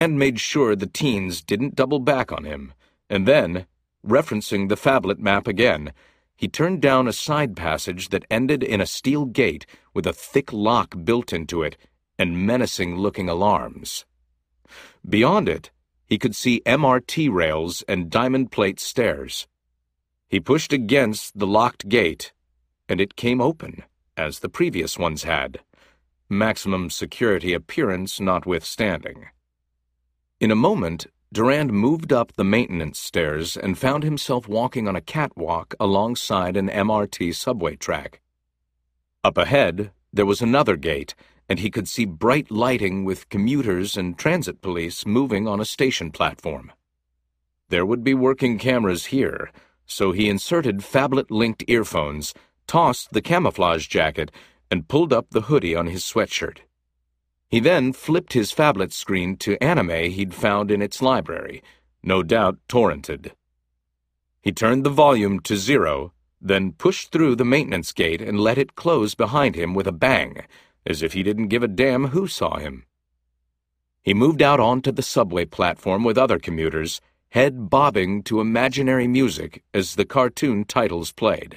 and made sure the teens didn't double back on him, and then, referencing the phablet map again, he turned down a side passage that ended in a steel gate with a thick lock built into it and menacing-looking alarms. Beyond it, he could see MRT rails and diamond plate stairs. He pushed against the locked gate, and it came open, as the previous ones had, maximum security appearance notwithstanding. In a moment, Durand moved up the maintenance stairs and found himself walking on a catwalk alongside an MRT subway track. Up ahead, there was another gate, and he could see bright lighting with commuters and transit police moving on a station platform. There would be working cameras here, so he inserted phablet-linked earphones, tossed the camouflage jacket, and pulled up the hoodie on his sweatshirt. He then flipped his phablet screen to anime he'd found in its library, no doubt torrented. He turned the volume to 0, then pushed through the maintenance gate and let it close behind him with a bang, as if he didn't give a damn who saw him. He moved out onto the subway platform with other commuters, head bobbing to imaginary music as the cartoon titles played.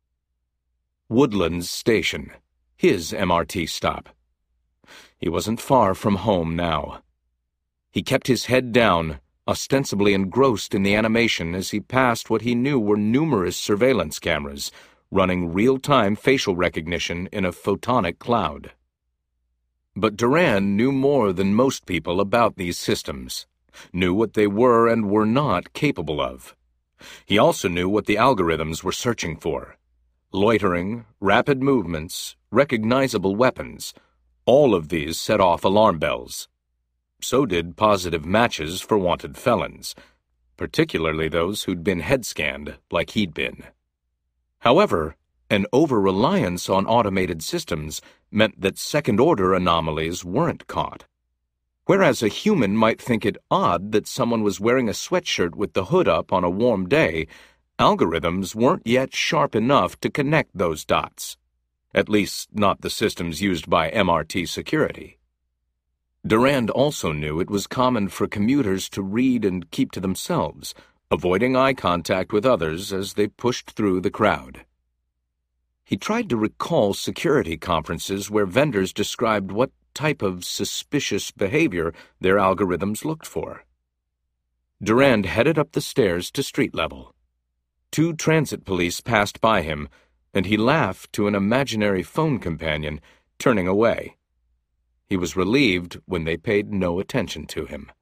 Woodlands Station, his MRT stop. He wasn't far from home now. He kept his head down, ostensibly engrossed in the animation as he passed what he knew were numerous surveillance cameras, running real-time facial recognition in a photonic cloud. But Durand knew more than most people about these systems, knew what they were and were not capable of. He also knew what the algorithms were searching for: loitering, rapid movements, recognizable weapons. All of these set off alarm bells. So did positive matches for wanted felons, particularly those who'd been head-scanned like he'd been. However, an over-reliance on automated systems meant that second-order anomalies weren't caught. Whereas a human might think it odd that someone was wearing a sweatshirt with the hood up on a warm day, algorithms weren't yet sharp enough to connect those dots. At least not the systems used by MRT security. Durand also knew it was common for commuters to read and keep to themselves, avoiding eye contact with others as they pushed through the crowd. He tried to recall security conferences where vendors described what type of suspicious behavior their algorithms looked for. Durand headed up the stairs to street level. 2 transit police passed by him, and he laughed to an imaginary phone companion, turning away. He was relieved when they paid no attention to him.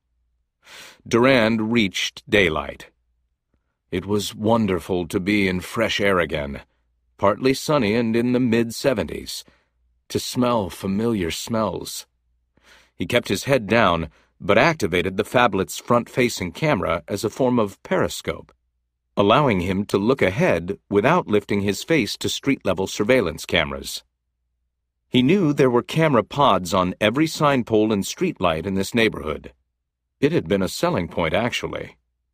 Durand reached daylight. It was wonderful to be in fresh air again, partly sunny and in the mid-70s, to smell familiar smells. He kept his head down, but activated the phablet's front-facing camera as a form of periscope, allowing him to look ahead without lifting his face to street-level surveillance cameras. He knew there were camera pods on every sign pole and streetlight in this neighborhood. It had been a selling point, actually.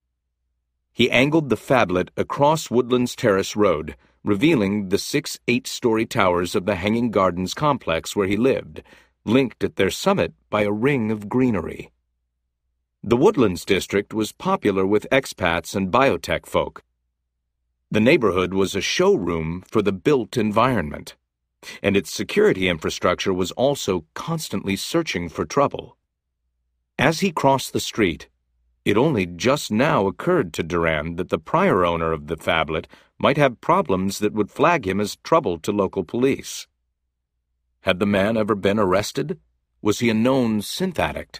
He angled the phablet across Woodlands Terrace Road, revealing the 6 8-story towers of the Hanging Gardens complex where he lived, linked at their summit by a ring of greenery. The Woodlands district was popular with expats and biotech folk. The neighborhood was a showroom for the built environment, and its security infrastructure was also constantly searching for trouble. As he crossed the street, it only just now occurred to Durand that the prior owner of the phablet might have problems that would flag him as trouble to local police. Had the man ever been arrested? Was he a known synth addict?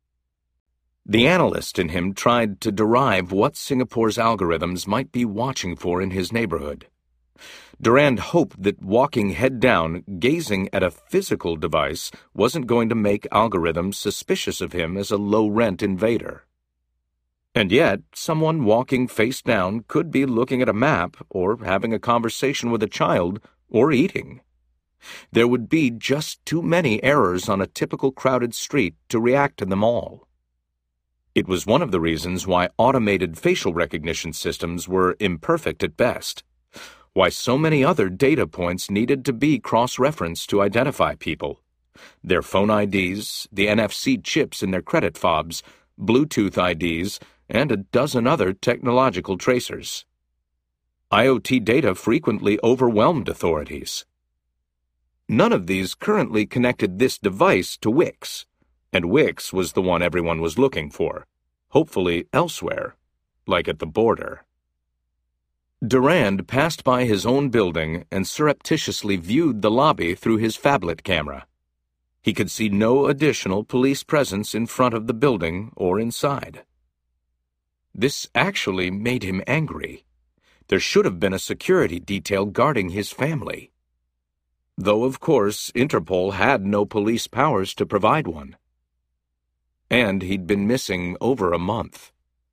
The analyst in him tried to derive what Singapore's algorithms might be watching for in his neighborhood. Durand hoped that walking head down, gazing at a physical device, wasn't going to make algorithms suspicious of him as a low-rent invader. And yet, someone walking face down could be looking at a map, or having a conversation with a child, or eating. There would be just too many errors on a typical crowded street to react to them all. It was one of the reasons why automated facial recognition systems were imperfect at best, why so many other data points needed to be cross-referenced to identify people, Their phone IDs, the NFC chips in their credit fobs, Bluetooth IDs, and a dozen other technological tracers. IoT data frequently overwhelmed authorities. None of these currently connected this device to Wix, and Wix was the one everyone was looking for, hopefully elsewhere, like at the border. Durand passed by his own building and surreptitiously viewed the lobby through his phablet camera. He could see no additional police presence in front of the building or inside. This actually made him angry. There should have been a security detail guarding his family. Though, of course, Interpol had no police powers to provide one. And he'd been missing over a month.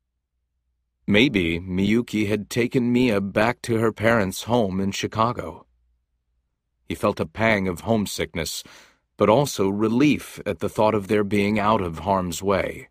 Maybe Miyuki had taken Mia back to her parents' home in Chicago. He felt a pang of homesickness, but also relief at the thought of their being out of harm's way.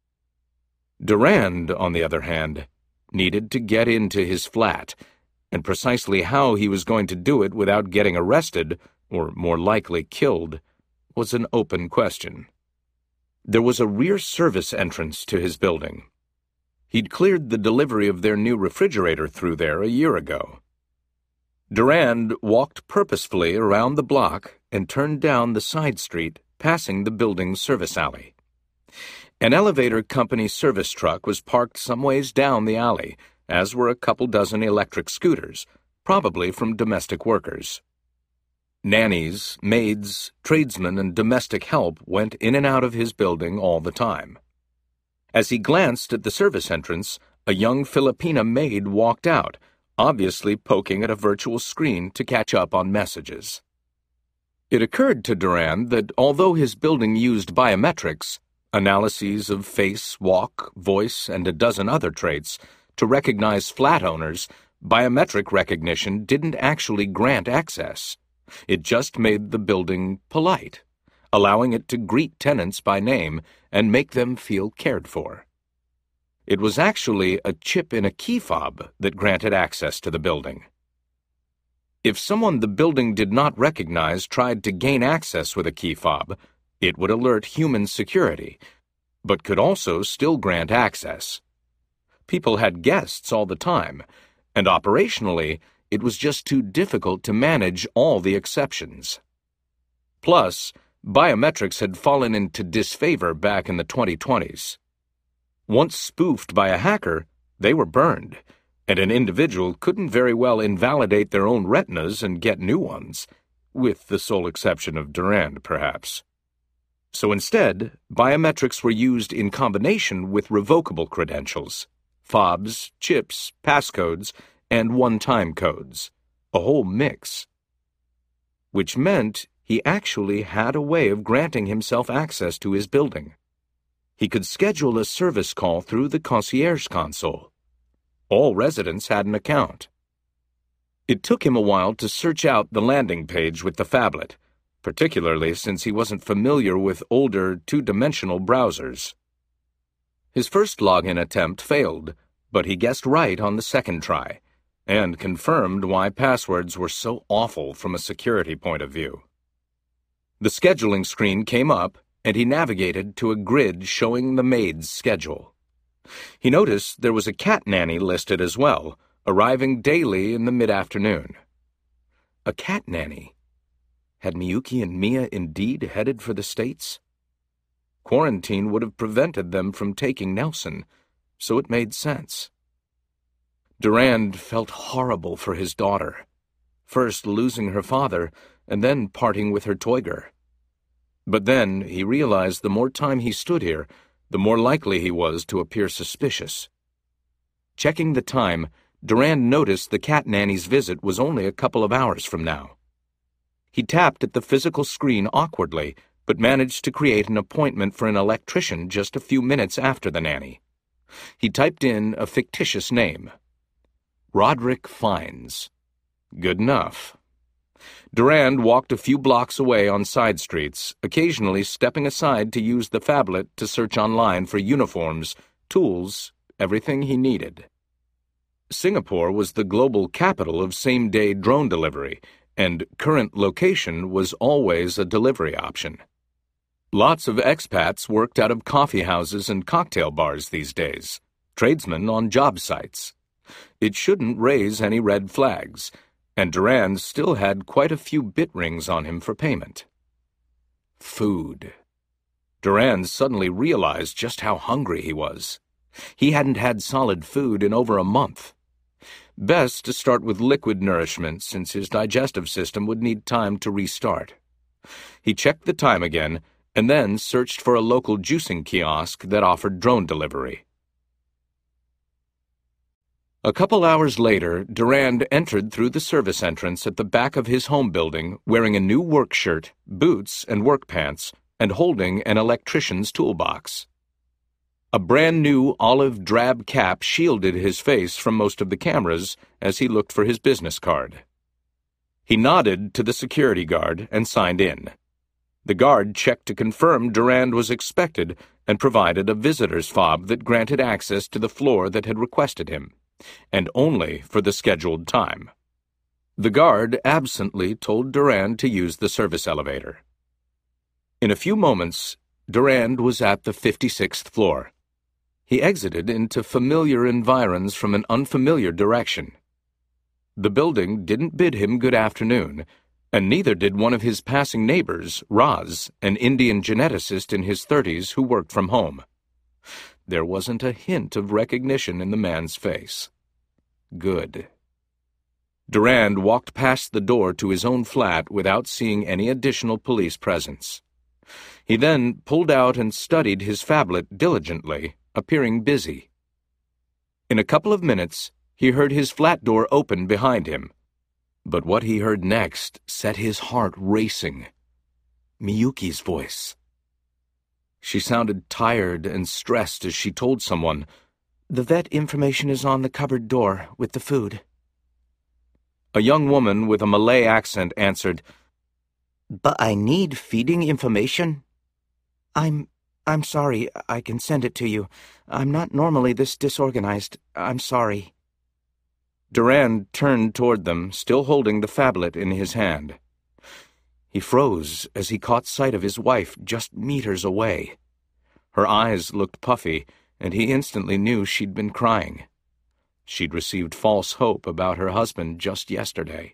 Durand, on the other hand, needed to get into his flat, and precisely how he was going to do it without getting arrested, or more likely killed, was an open question. There was a rear service entrance to his building. He'd cleared the delivery of their new refrigerator through there a year ago. Durand walked purposefully around the block and turned down the side street, passing the building's service alley. An elevator company service truck was parked some ways down the alley, as were a couple dozen electric scooters, probably from domestic workers. Nannies, maids, tradesmen, and domestic help went in and out of his building all the time. As he glanced at the service entrance, a young Filipina maid walked out, obviously poking at a virtual screen to catch up on messages. It occurred to Durand that although his building used biometrics, analyses of face, walk, voice, and a dozen other traits, to recognize flat owners, biometric recognition didn't actually grant access. It just made the building polite, allowing it to greet tenants by name and make them feel cared for. It was actually a chip in a key fob that granted access to the building. If someone the building did not recognize tried to gain access with a key fob, it would alert human security, but could also still grant access. People had guests all the time, and operationally, it was just too difficult to manage all the exceptions. Plus, biometrics had fallen into disfavor back in the 2020s. Once spoofed by a hacker, they were burned, and an individual couldn't very well invalidate their own retinas and get new ones, with the sole exception of Durand, perhaps. So instead, biometrics were used in combination with revocable credentials, fobs, chips, passcodes, and one-time codes, a whole mix. Which meant he actually had a way of granting himself access to his building. He could schedule a service call through the concierge console. All residents had an account. It took him a while to search out the landing page with the phablet, particularly since he wasn't familiar with older, two-dimensional browsers. His first login attempt failed, but he guessed right on the second try, and confirmed why passwords were so awful from a security point of view. The scheduling screen came up, and he navigated to a grid showing the maid's schedule. He noticed there was a cat nanny listed as well, arriving daily in the mid-afternoon. A cat nanny? Had Miyuki and Mia indeed headed for the States? Quarantine would have prevented them from taking Nelson, so it made sense. Durand felt horrible for his daughter, first losing her father and then parting with her Toiger. But then he realized the more time he stood here, the more likely he was to appear suspicious. Checking the time, Durand noticed the cat nanny's visit was only a couple of hours from now. He tapped at the physical screen awkwardly, but managed to create an appointment for an electrician just a few minutes after the nanny. He typed in a fictitious name. Roderick Fines. Good enough. Durand walked a few blocks away on side streets, occasionally stepping aside to use the phablet to search online for uniforms, tools, everything he needed. Singapore was the global capital of same-day drone delivery, and current location was always a delivery option. Lots of expats worked out of coffee houses and cocktail bars these days, tradesmen on job sites. It shouldn't raise any red flags, and Durand still had quite a few bit rings on him for payment. Food. Durand suddenly realized just how hungry he was. He hadn't had solid food in over a month. Best to start with liquid nourishment, since his digestive system would need time to restart. He checked the time again, and then searched for a local juicing kiosk that offered drone delivery. A couple hours later, Durand entered through the service entrance at the back of his home building wearing a new work shirt, boots, and work pants, and holding an electrician's toolbox. A brand-new olive drab cap shielded his face from most of the cameras as he looked for his business card. He nodded to the security guard and signed in. The guard checked to confirm Durand was expected and provided a visitor's fob that granted access to the floor that had requested him, and only for the scheduled time. The guard absently told Durand to use the service elevator. In a few moments, Durand was at the 56th floor. He exited into familiar environs from an unfamiliar direction. The building didn't bid him good afternoon, and neither did one of his passing neighbors, Raz, an Indian geneticist in his 30s who worked from home. There wasn't a hint of recognition in the man's face. Good. Durand walked past the door to his own flat without seeing any additional police presence. He then pulled out and studied his phablet diligently, appearing busy. In a couple of minutes, he heard his flat door open behind him. But what he heard next set his heart racing. Miyuki's voice. She sounded tired and stressed as she told someone, "The vet information is on the cupboard door with the food." A young woman with a Malay accent answered, "But I need feeding information." I'm sorry. I can send it to you. I'm not normally this disorganized. I'm sorry." Durand turned toward them, still holding the phablet in his hand. He froze as he caught sight of his wife just meters away. Her eyes looked puffy, and he instantly knew she'd been crying. She'd received false hope about her husband just yesterday.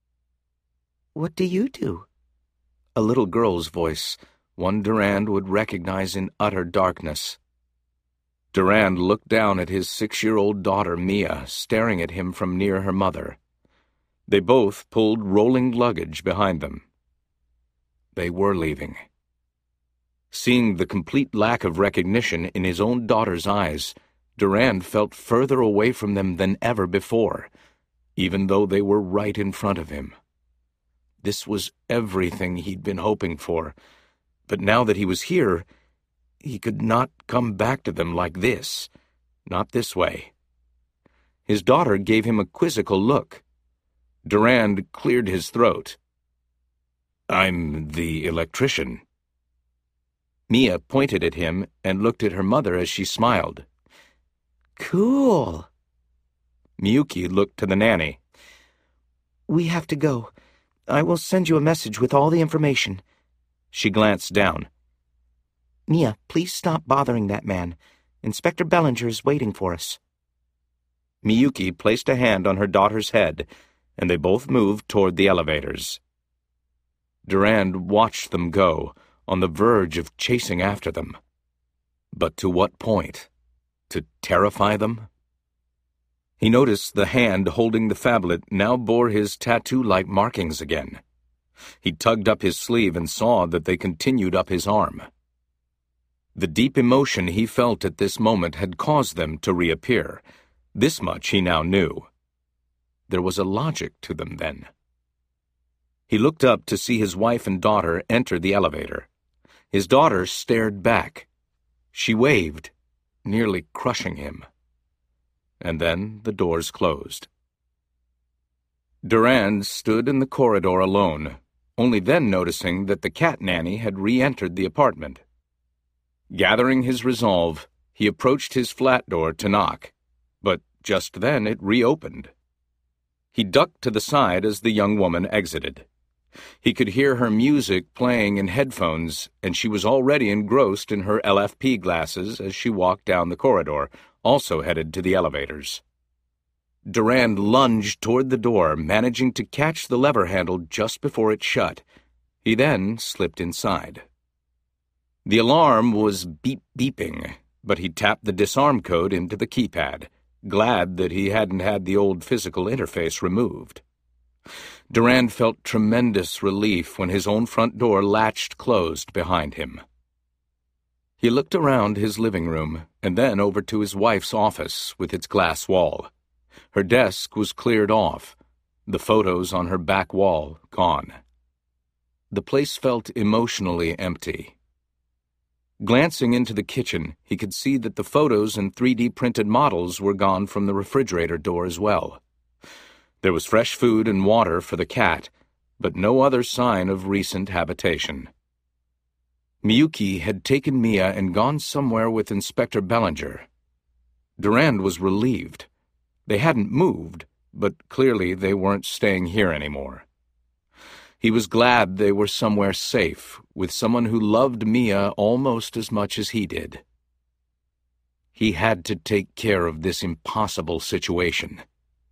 "What do you do?" A little girl's voice, one Durand would recognize in utter darkness. Durand looked down at his 6-year-old daughter, Mia, staring at him from near her mother. They both pulled rolling luggage behind them. They were leaving. Seeing the complete lack of recognition in his own daughter's eyes, Durand felt further away from them than ever before, even though they were right in front of him. This was everything he'd been hoping for, but now that he was here, he could not come back to them like this, not this way. His daughter gave him a quizzical look. Durand cleared his throat. "I'm the electrician." Mia pointed at him and looked at her mother as she smiled. "Cool." Miyuki looked to the nanny. "We have to go. I will send you a message with all the information." She glanced down. "Mia, please stop bothering that man. Inspector Bellinger is waiting for us." Miyuki placed a hand on her daughter's head, and they both moved toward the elevators. Durand watched them go, on the verge of chasing after them. But to what point? To terrify them? He noticed the hand holding the phablet now bore his tattoo-like markings again. He tugged up his sleeve and saw that they continued up his arm. The deep emotion he felt at this moment had caused them to reappear. This much he now knew. There was a logic to them, then. He looked up to see his wife and daughter enter the elevator. His daughter stared back. She waved, nearly crushing him. And then the doors closed. Durand stood in the corridor alone, only then noticing that the cat nanny had re-entered the apartment. Gathering his resolve, he approached his flat door to knock, but just then it reopened. He ducked to the side as the young woman exited. He could hear her music playing in headphones, and she was already engrossed in her LFP glasses as she walked down the corridor, also headed to the elevators. Durand lunged toward the door, managing to catch the lever handle just before it shut. He then slipped inside. The alarm was beeping, but he tapped the disarm code into the keypad, glad that he hadn't had the old physical interface removed. Durand felt tremendous relief when his own front door latched closed behind him. He looked around his living room and then over to his wife's office with its glass wall. Her desk was cleared off, the photos on her back wall gone. The place felt emotionally empty. Glancing into the kitchen, he could see that the photos and 3D printed models were gone from the refrigerator door as well. There was fresh food and water for the cat, but no other sign of recent habitation. Miyuki had taken Mia and gone somewhere with Inspector Bellinger. Durand was relieved. They hadn't moved, but clearly they weren't staying here anymore. He was glad they were somewhere safe, with someone who loved Mia almost as much as he did. He had to take care of this impossible situation.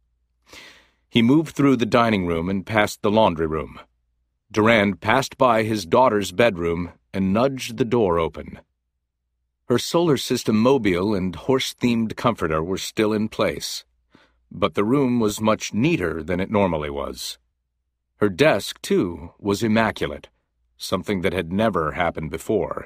He moved through the dining room and past the laundry room. Durand passed by his daughter's bedroom and nudged the door open. Her solar system mobile and horse-themed comforter were still in place, but the room was much neater than it normally was. Her desk, too, was immaculate, something that had never happened before.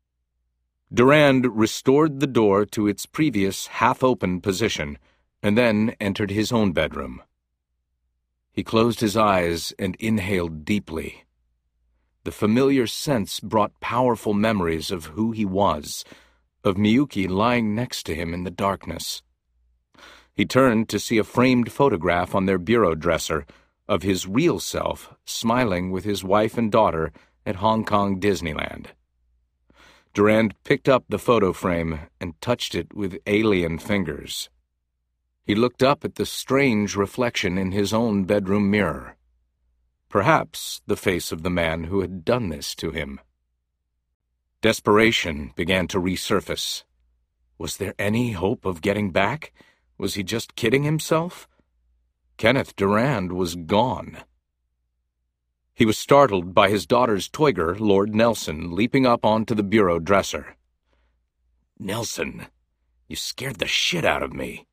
Durand restored the door to its previous half-open position and then entered his own bedroom. He closed his eyes and inhaled deeply. The familiar scents brought powerful memories of who he was, of Miyuki lying next to him in the darkness. He turned to see a framed photograph on their bureau dresser of his real self smiling with his wife and daughter at Hong Kong Disneyland. Durand picked up the photo frame and touched it with alien fingers. He looked up at the strange reflection in his own bedroom mirror. Perhaps the face of the man who had done this to him. Desperation began to resurface. Was there any hope of getting back? Was he just kidding himself? Kenneth Durand was gone. He was startled by his daughter's Toiger, Lord Nelson, leaping up onto the bureau dresser. "Nelson, you scared the shit out of me."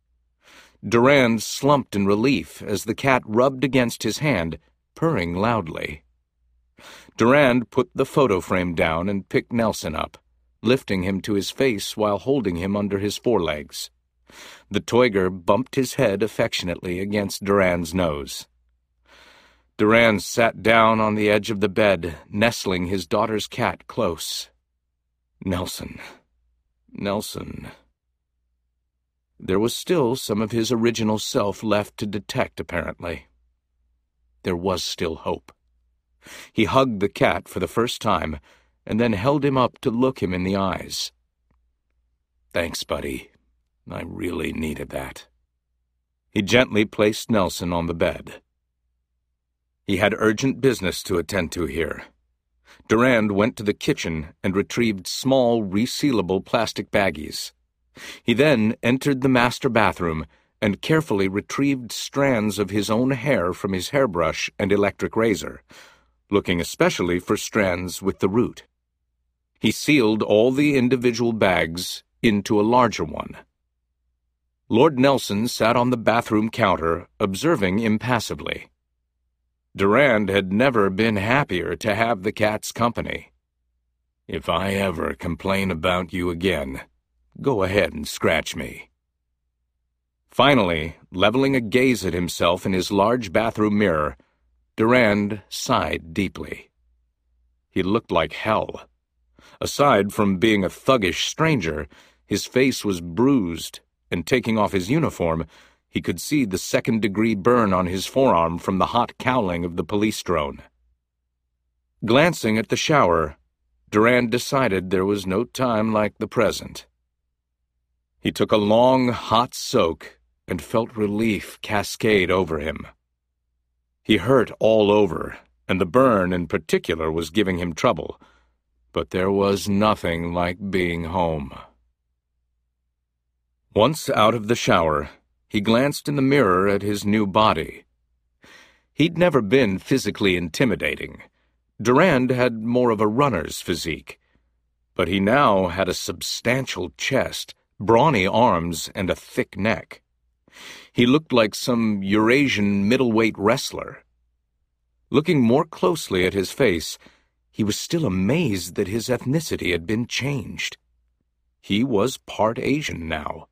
Durand slumped in relief as the cat rubbed against his hand, purring loudly. Durand put the photo frame down and picked Nelson up, lifting him to his face while holding him under his forelegs. The Toiger bumped his head affectionately against Durand's nose. Durand sat down on the edge of the bed, nestling his daughter's cat close. Nelson. Nelson. There was still some of his original self left to detect, apparently. There was still hope. He hugged the cat for the first time, and then held him up to look him in the eyes. "Thanks, buddy. I really needed that." He gently placed Nelson on the bed. He had urgent business to attend to here. Durand went to the kitchen and retrieved small, resealable plastic baggies. He then entered the master bathroom and carefully retrieved strands of his own hair from his hairbrush and electric razor, looking especially for strands with the root. He sealed all the individual bags into a larger one. Lord Nelson sat on the bathroom counter, observing impassively. Durand had never been happier to have the cat's company. "If I ever complain about you again, go ahead and scratch me." Finally, leveling a gaze at himself in his large bathroom mirror, Durand sighed deeply. He looked like hell. Aside from being a thuggish stranger, his face was bruised, and taking off his uniform, he could see the second-degree burn on his forearm from the hot cowling of the police drone. Glancing at the shower, Durand decided there was no time like the present. He took a long, hot soak and felt relief cascade over him. He hurt all over, and the burn in particular was giving him trouble, but there was nothing like being home. Once out of the shower, he glanced in the mirror at his new body. He'd never been physically intimidating. Durand had more of a runner's physique, but he now had a substantial chest, brawny arms, and a thick neck. He looked like some Eurasian middleweight wrestler. Looking more closely at his face, he was still amazed that his ethnicity had been changed. He was part Asian now.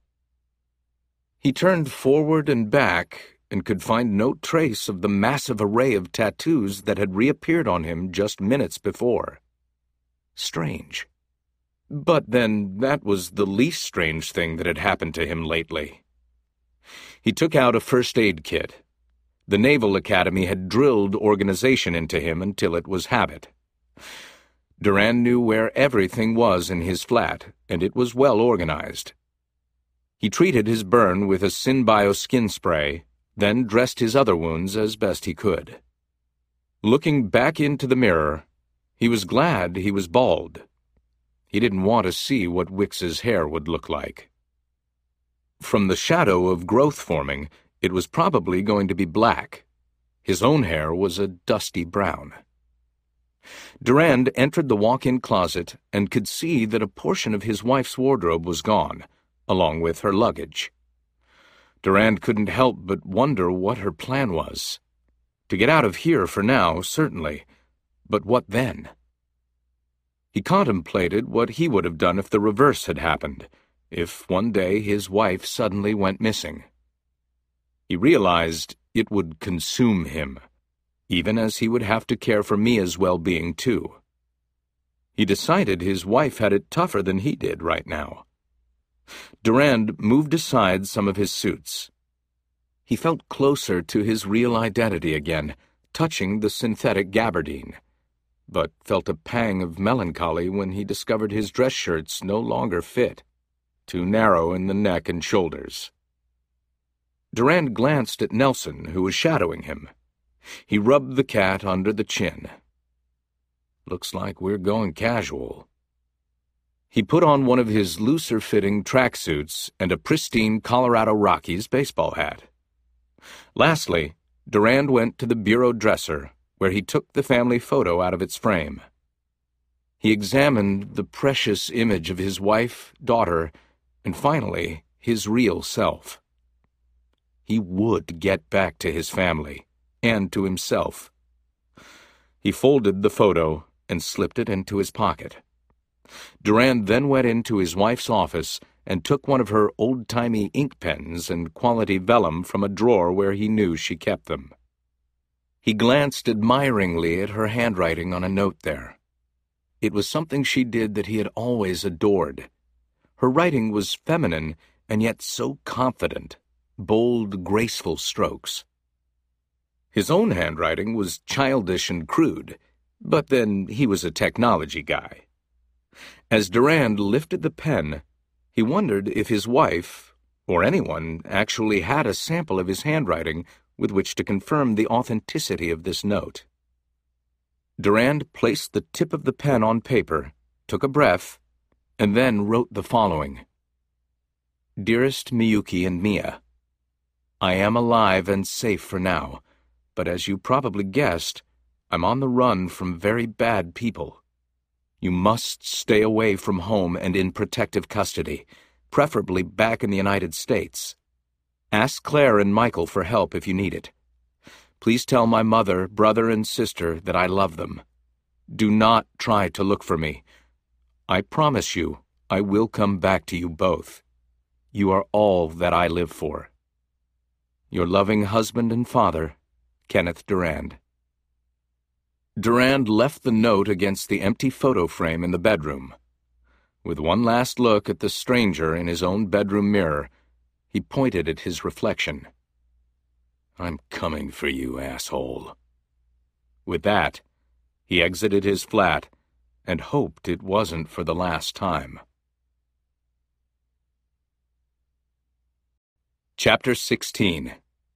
He turned forward and back and could find no trace of the massive array of tattoos that had reappeared on him just minutes before. Strange. But then that was the least strange thing that had happened to him lately. He took out a first aid kit. The Naval Academy had drilled organization into him until it was habit. Durand knew where everything was in his flat, and it was well organized. He treated his burn with a Synbio skin spray, then dressed his other wounds as best he could. Looking back into the mirror, he was glad he was bald. He didn't want to see what Wicks's hair would look like. From the shadow of growth forming, it was probably going to be black. His own hair was a dusty brown. Durand entered the walk-in closet and could see that a portion of his wife's wardrobe was gone, along with her luggage. Durand couldn't help but wonder what her plan was. To get out of here for now, certainly, but what then? He contemplated what he would have done if the reverse had happened, if one day his wife suddenly went missing. He realized it would consume him, even as he would have to care for Mia's well-being too. He decided his wife had it tougher than he did right now. Durand moved aside some of his suits. He felt closer to his real identity again, touching the synthetic gabardine, but felt a pang of melancholy when he discovered his dress shirts no longer fit, too narrow in the neck and shoulders. Durand glanced at Nelson, who was shadowing him. He rubbed the cat under the chin. "Looks like we're going casual." He put on one of his looser-fitting tracksuits and a pristine Colorado Rockies baseball hat. Lastly, Durand went to the bureau dresser, where he took the family photo out of its frame. He examined the precious image of his wife, daughter, and finally, his real self. He would get back to his family, and to himself. He folded the photo and slipped it into his pocket. Durand then went into his wife's office and took one of her old-timey ink pens and quality vellum from a drawer where he knew she kept them. He glanced admiringly at her handwriting on a note there. It was something she did that he had always adored. Her writing was feminine and yet so confident, bold, graceful strokes. His own handwriting was childish and crude, but then he was a technology guy. As Durand lifted the pen, he wondered if his wife, or anyone, actually had a sample of his handwriting with which to confirm the authenticity of this note. Durand placed the tip of the pen on paper, took a breath, and then wrote the following. "Dearest Miyuki and Mia, I am alive and safe for now, but as you probably guessed, I'm on the run from very bad people. You must stay away from home and in protective custody, preferably back in the United States. Ask Claire and Michael for help if you need it. Please tell my mother, brother, and sister that I love them. Do not try to look for me. I promise you, I will come back to you both. You are all that I live for. Your loving husband and father, Kenneth Durand." Durand left the note against the empty photo frame in the bedroom. With one last look at the stranger in his own bedroom mirror, he pointed at his reflection. "I'm coming for you, asshole." With that, he exited his flat and hoped it wasn't for the last time. Chapter 16.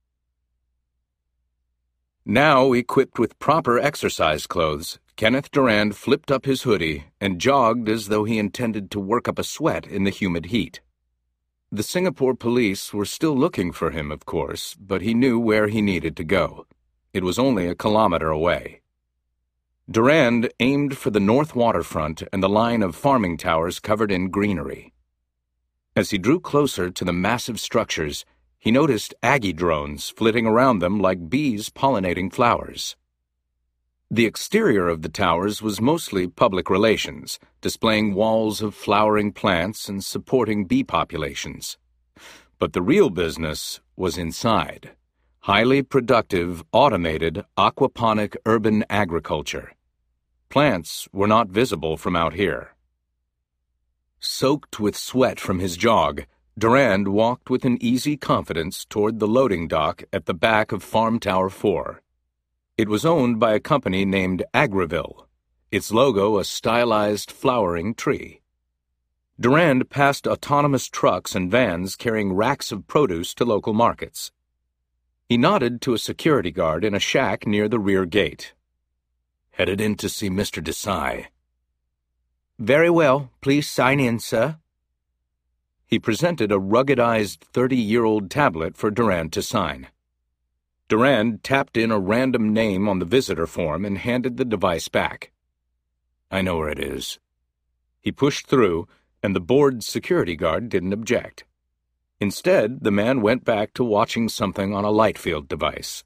Now equipped with proper exercise clothes, Kenneth Durand flipped up his hoodie and jogged as though he intended to work up a sweat in the humid heat. The Singapore police were still looking for him, of course, but he knew where he needed to go. It was only a kilometer away. Durand aimed for the north waterfront and the line of farming towers covered in greenery. As he drew closer to the massive structures, he noticed Aggie drones flitting around them like bees pollinating flowers. The exterior of the towers was mostly public relations, displaying walls of flowering plants and supporting bee populations. But the real business was inside. Highly productive, automated, aquaponic urban agriculture. Plants were not visible from out here. Soaked with sweat from his jog, Durand walked with an easy confidence toward the loading dock at the back of Farm Tower 4. It was owned by a company named Agriville, its logo a stylized flowering tree. Durand passed autonomous trucks and vans carrying racks of produce to local markets. He nodded to a security guard in a shack near the rear gate. "Headed in to see Mr. Desai." "Very well. Please sign in, sir." He presented a ruggedized 30-year-old tablet for Durand to sign. Durand tapped in a random name on the visitor form and handed the device back. "I know where it is." He pushed through, and the bored security guard didn't object. Instead, the man went back to watching something on a Lightfield device.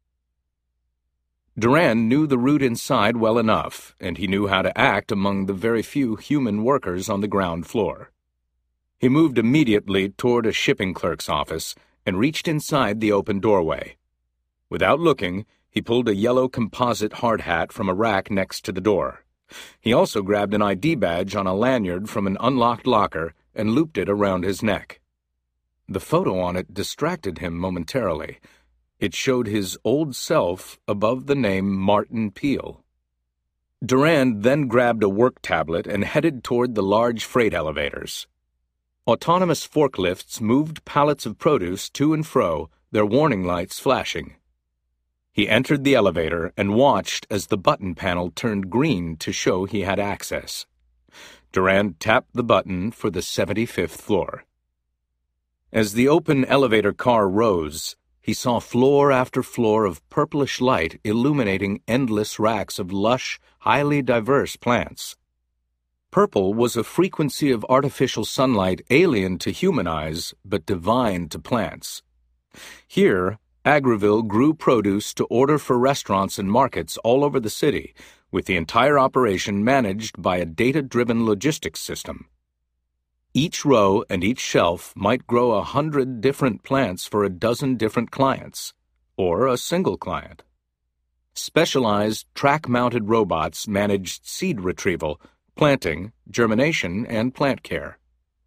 Durand knew the route inside well enough, and he knew how to act among the very few human workers on the ground floor. He moved immediately toward a shipping clerk's office and reached inside the open doorway. Without looking, he pulled a yellow composite hard hat from a rack next to the door. He also grabbed an ID badge on a lanyard from an unlocked locker and looped it around his neck. The photo on it distracted him momentarily. It showed his old self above the name Martin Peel. Durand then grabbed a work tablet and headed toward the large freight elevators. Autonomous forklifts moved pallets of produce to and fro, their warning lights flashing. He entered the elevator and watched as the button panel turned green to show he had access. Durand tapped the button for the 75th floor. As the open elevator car rose, he saw floor after floor of purplish light illuminating endless racks of lush, highly diverse plants. Purple was a frequency of artificial sunlight alien to human eyes, but divine to plants. Here, Agriville grew produce to order for restaurants and markets all over the city, with the entire operation managed by a data-driven logistics system. Each row and each shelf might grow 100 different plants for a dozen different clients, or a single client. Specialized track-mounted robots managed seed retrieval, planting, germination, and plant care.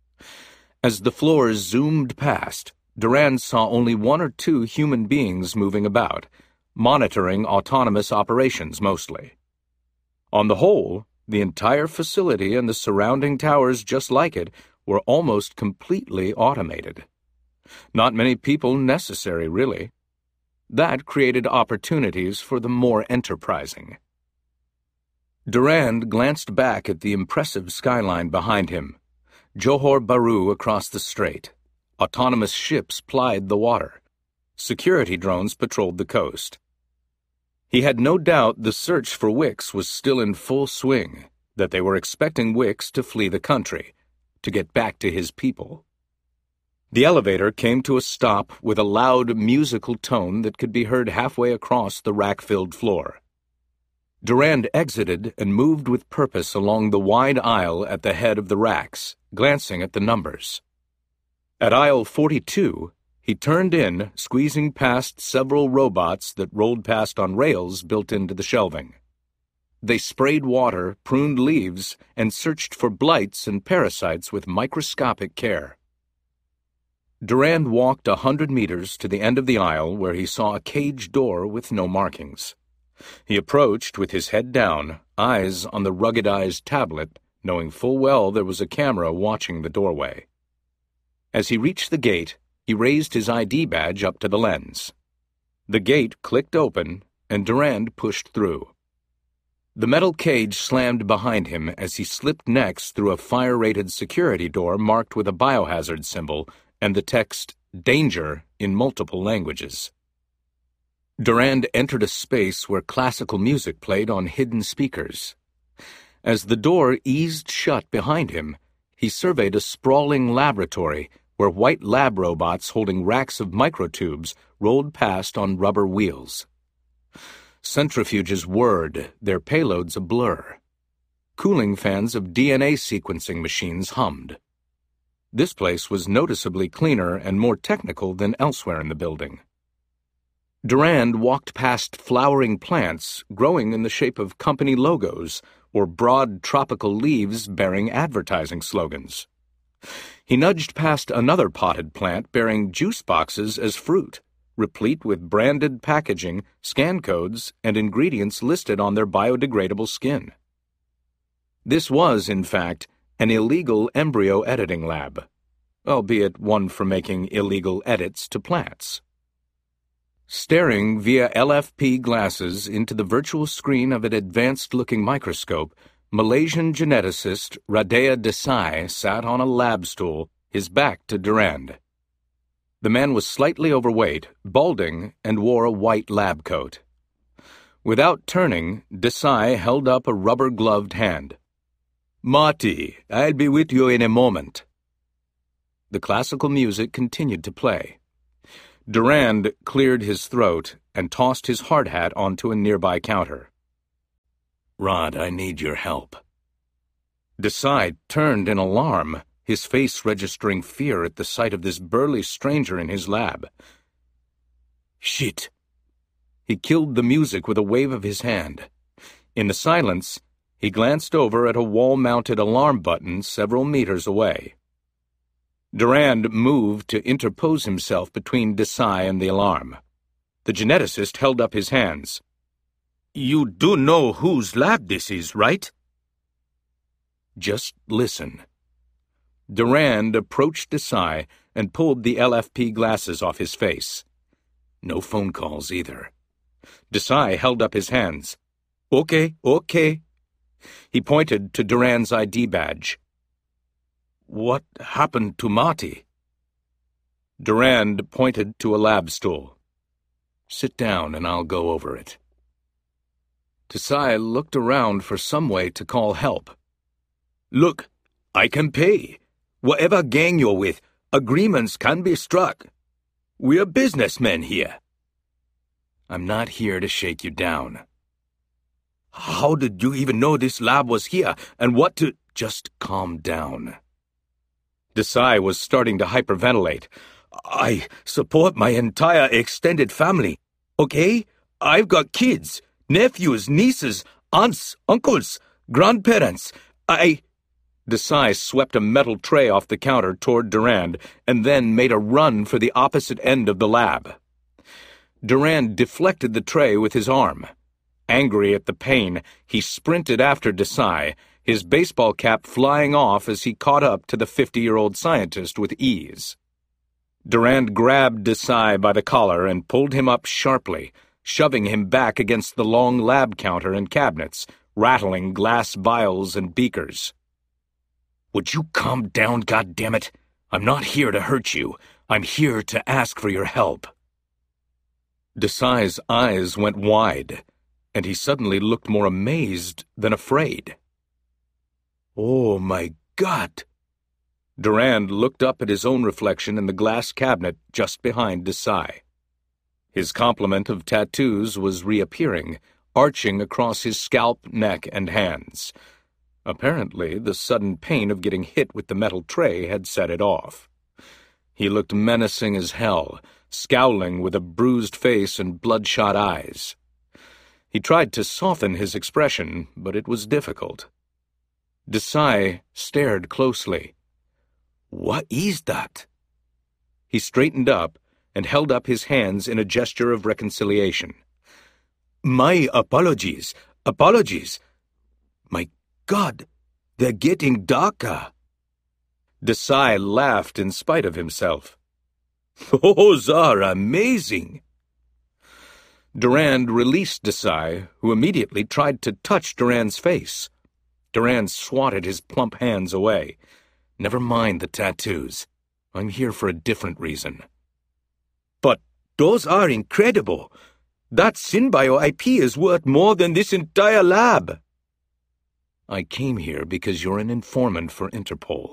As the floors zoomed past, Durand saw only one or two human beings moving about, monitoring autonomous operations mostly. On the whole, the entire facility and the surrounding towers just like it were almost completely automated. Not many people necessary, really. That created opportunities for the more enterprising. Durand glanced back at the impressive skyline behind him. Johor Bahru across the strait. Autonomous ships plied the water. Security drones patrolled the coast. He had no doubt the search for Wicks was still in full swing, that they were expecting Wicks to flee the country, to get back to his people. The elevator came to a stop with a loud musical tone that could be heard halfway across the rack-filled floor. Durand exited and moved with purpose along the wide aisle at the head of the racks, glancing at the numbers. At aisle 42, he turned in, squeezing past several robots that rolled past on rails built into the shelving. They sprayed water, pruned leaves, and searched for blights and parasites with microscopic care. Durand walked 100 meters to the end of the aisle where he saw a cage door with no markings. He approached with his head down, eyes on the ruggedized tablet, knowing full well there was a camera watching the doorway. As he reached the gate, he raised his ID badge up to the lens. The gate clicked open, and Durand pushed through. The metal cage slammed behind him as he slipped next through a fire-rated security door marked with a biohazard symbol and the text "Danger" in multiple languages. Durand entered a space where classical music played on hidden speakers. As the door eased shut behind him, he surveyed a sprawling laboratory where white lab robots holding racks of microtubes rolled past on rubber wheels. Centrifuges whirred, their payloads a blur. Cooling fans of DNA sequencing machines hummed. This place was noticeably cleaner and more technical than elsewhere in the building. Durand walked past flowering plants growing in the shape of company logos or broad tropical leaves bearing advertising slogans. He nudged past another potted plant bearing juice boxes as fruit, replete with branded packaging, scan codes, and ingredients listed on their biodegradable skin. This was, in fact, an illegal embryo editing lab, albeit one for making illegal edits to plants. Staring via LFP glasses into the virtual screen of an advanced-looking microscope, Malaysian geneticist Radea Desai sat on a lab stool, his back to Durand. The man was slightly overweight, balding, and wore a white lab coat. Without turning, Desai held up a rubber-gloved hand. "Marty, I'll be with you in a moment." The classical music continued to play. Durand cleared his throat and tossed his hard hat onto a nearby counter. "Rod, I need your help." Desai turned in alarm, his face registering fear at the sight of this burly stranger in his lab. "Shit." He killed the music with a wave of his hand. In the silence, he glanced over at a wall-mounted alarm button several meters away. Durand moved to interpose himself between Desai and the alarm. The geneticist held up his hands. "You do know whose lab this is, right?" "Just listen." Durand approached Desai and pulled the LFP glasses off his face. No phone calls either. Desai held up his hands. "Okay. He pointed to Durand's ID badge. "What happened to Marty?" Durand pointed to a lab stool. "Sit down and I'll go over it." Desai looked around for some way to call help. "Look, I can pay. Whatever gang you're with, agreements can be struck. We're businessmen here." "I'm not here to shake you down." "How did you even know this lab was here and what to—" "Just calm down." Desai was starting to hyperventilate. "I support my entire extended family, okay? I've got kids, nephews, nieces, aunts, uncles, grandparents. Desai swept a metal tray off the counter toward Durand and then made a run for the opposite end of the lab. Durand deflected the tray with his arm. Angry at the pain, he sprinted after Desai, his baseball cap flying off as he caught up to the 50-year-old scientist with ease. Durand grabbed Desai by the collar and pulled him up sharply, shoving him back against the long lab counter and cabinets, rattling glass vials and beakers. "Would you calm down, goddammit? I'm not here to hurt you. I'm here to ask for your help." Desai's eyes went wide, and he suddenly looked more amazed than afraid. "Oh, my God!" Durand looked up at his own reflection in the glass cabinet just behind Desai. His complement of tattoos was reappearing, arching across his scalp, neck, and hands. Apparently, the sudden pain of getting hit with the metal tray had set it off. He looked menacing as hell, scowling with a bruised face and bloodshot eyes. He tried to soften his expression, but it was difficult. Desai stared closely. "What is that?" He straightened up and held up his hands in a gesture of reconciliation. "My apologies. My God, they're getting darker." Desai laughed in spite of himself. Those are amazing. Durand released Desai, who immediately tried to touch Durand's face. Durand swatted his plump hands away. Never mind the tattoos. I'm here for a different reason. But those are incredible. That SynBio IP is worth more than this entire lab. I came here because you're an informant for Interpol.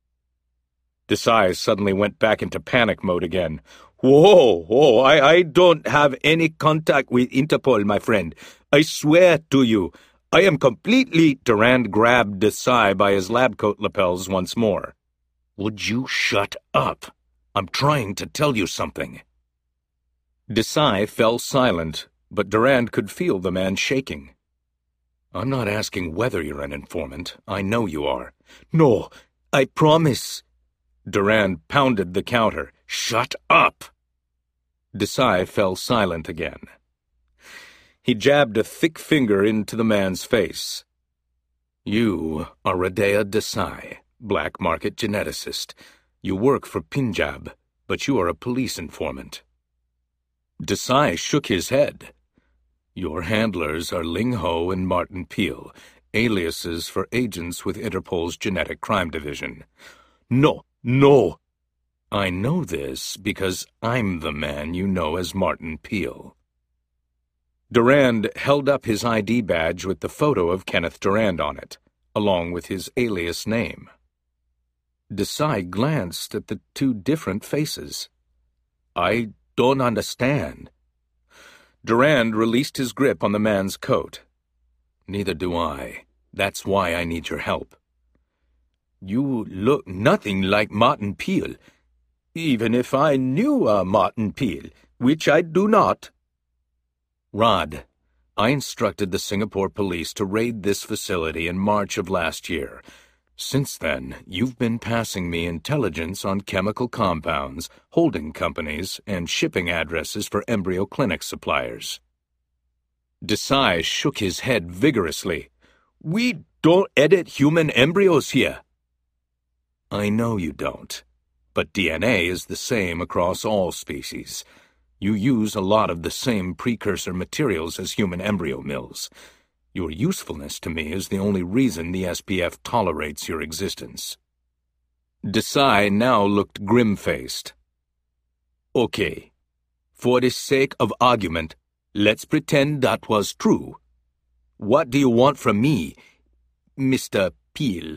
Desai suddenly went back into panic mode again. Whoa, I don't have any contact with Interpol, my friend. I swear to you, I am completely... Durand grabbed Desai by his lab coat lapels once more. Would you shut up? I'm trying to tell you something. Desai fell silent, but Durand could feel the man shaking. I'm not asking whether you're an informant. I know you are. No, I promise. Durand pounded the counter. Shut up! Desai fell silent again. He jabbed a thick finger into the man's face. You are Radea Desai, black market geneticist. You work for Punjab, but you are a police informant. Desai shook his head. Your handlers are Ling Ho and Martin Peel, aliases for agents with Interpol's Genetic Crime Division. No! I know this because I'm the man you know as Martin Peel. Durand held up his ID badge with the photo of Kenneth Durand on it, along with his alias name. Desai glanced at the two different faces. I don't understand. Durand released his grip on the man's coat. Neither do I. That's why I need your help. You look nothing like Martin Peel, even if I knew a Martin Peel, which I do not. Rod, I instructed the Singapore police to raid this facility in March of last year. Since then, you've been passing me intelligence on chemical compounds, holding companies, and shipping addresses for embryo clinic suppliers. Desai shook his head vigorously. We don't edit human embryos here. I know you don't, but DNA is the same across all species. You use a lot of the same precursor materials as human embryo mills. Your usefulness to me is the only reason the SPF tolerates your existence. Desai now looked grim-faced. Okay, for the sake of argument, let's pretend that was true. What do you want from me, Mr. Peel?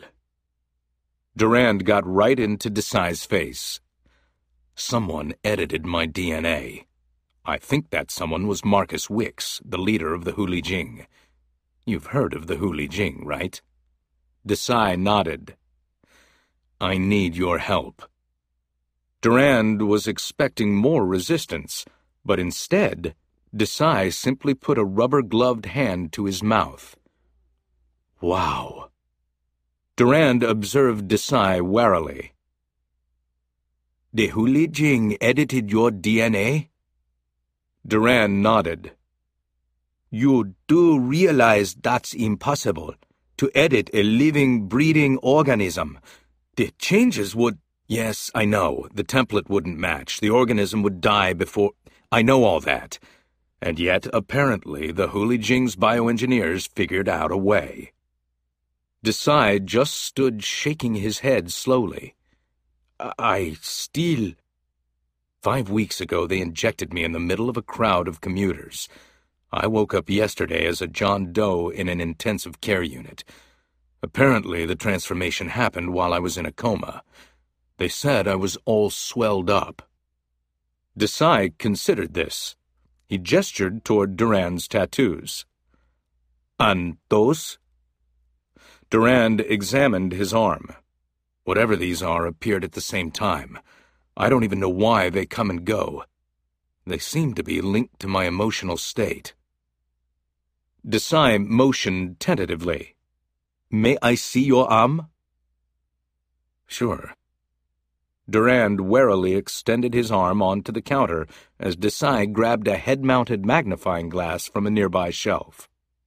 Durand got right into Desai's face. Someone edited my DNA. I think that someone was Marcus Wicks, the leader of the Huli Jing. You've heard of the Huli Jing, right? Desai nodded. I need your help. Durand was expecting more resistance, but instead, Desai simply put a rubber-gloved hand to his mouth. Wow. Durand observed Desai warily. The Huli Jing edited your DNA? Durand nodded. You do realize that's impossible, to edit a living, breathing organism. The changes would... Yes, I know. The template wouldn't match. The organism would die before... I know all that. And yet, apparently, the Huli Jing's bioengineers figured out a way. Desai just stood shaking his head slowly. I still... 5 weeks ago, they injected me in the middle of a crowd of commuters. I woke up yesterday as a John Doe in an intensive care unit. Apparently, the transformation happened while I was in a coma. They said I was all swelled up. Desai considered this. He gestured toward Durand's tattoos. And those? Durand examined his arm. Whatever these are appeared at the same time. I don't even know why they come and go. They seem to be linked to my emotional state. Desai motioned tentatively. May I see your arm? Sure. Durand warily extended his arm onto the counter as Desai grabbed a head-mounted magnifying glass from a nearby shelf.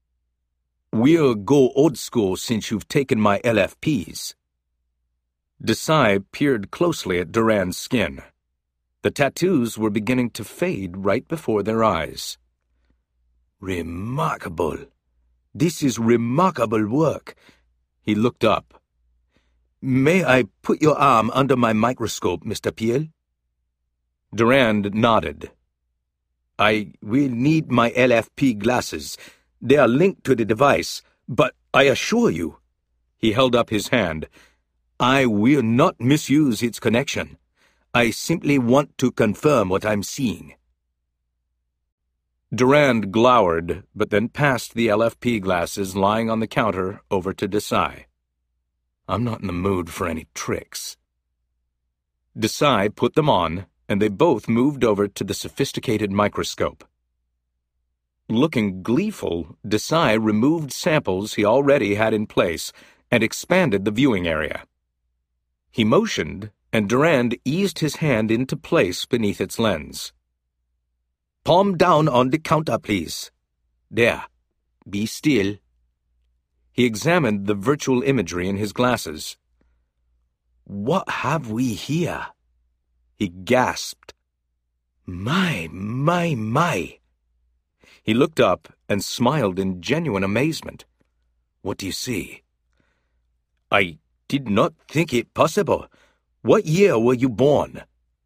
We'll go old school since you've taken my LFPs. Desai peered closely at Durand's skin. The tattoos were beginning to fade right before their eyes. Remarkable. This is remarkable work. He looked up. May I put your arm under my microscope, Mr. Peel? Durand nodded. I will need my LFP glasses. They are linked to the device, but I assure you, he held up his hand, I will not misuse its connection. I simply want to confirm what I'm seeing. Durand glowered, but then passed the LFP glasses lying on the counter over to Desai. I'm not in the mood for any tricks. Desai put them on, and they both moved over to the sophisticated microscope. Looking gleeful, Desai removed samples he already had in place and expanded the viewing area. He motioned, and Durand eased his hand into place beneath its lens. Palm down on the counter, please. There. Be still. He examined the virtual imagery in his glasses. What have we here? He gasped. My. He looked up and smiled in genuine amazement. What do you see? I did not think it possible. What year were you born?